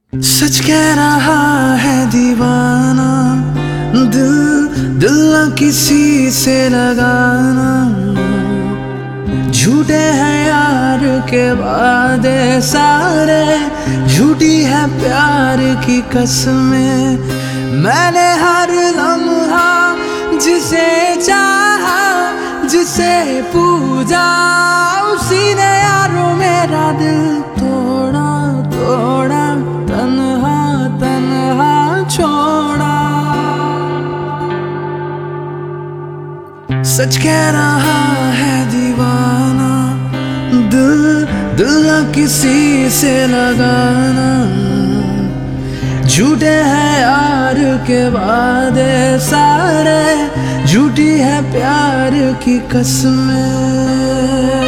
सच कह रहा है दीवाना, दिल न किसी से लगाना। झूठे हैं यार के वादे सारे, झूठी है प्यार की कसमें। मैंने हर लम्हा जिसे चाहा, जिसे पूजा, उसी ने यारों मेरा दिल तोड़ा तोड़ा, तन्हा तन्हा छोड़ा। सच कह रहा है दीवाना, दिल न किसी से लगाना। झूठे हैं यार के वादे सारे, झूठी है प्यार की कसमें।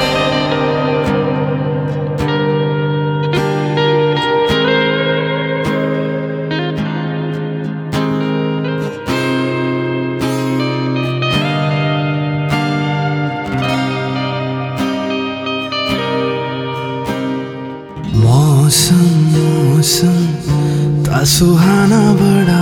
मौसम था सुहाना बड़ा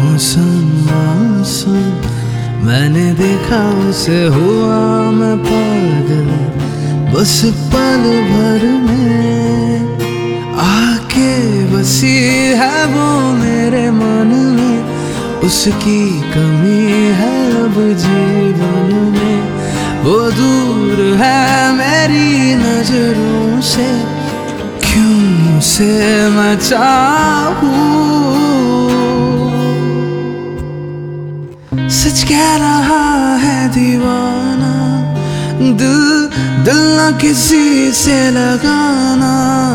मौसम। मैंने देखा उसे हुआ मैं पागल, बस पल भर में आके बसी है वो मेरे मन में। उसकी कमी है अब जीवन में, वो दूर है मेरी नजरों से। क्यों से मैं चाहूं, सच कह रहा है दीवाना, दिल न किसी से लगाना।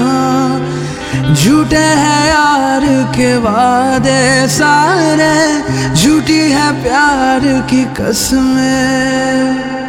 झूठे हैं यार के वादे सारे, झूठी है प्यार की कसमें।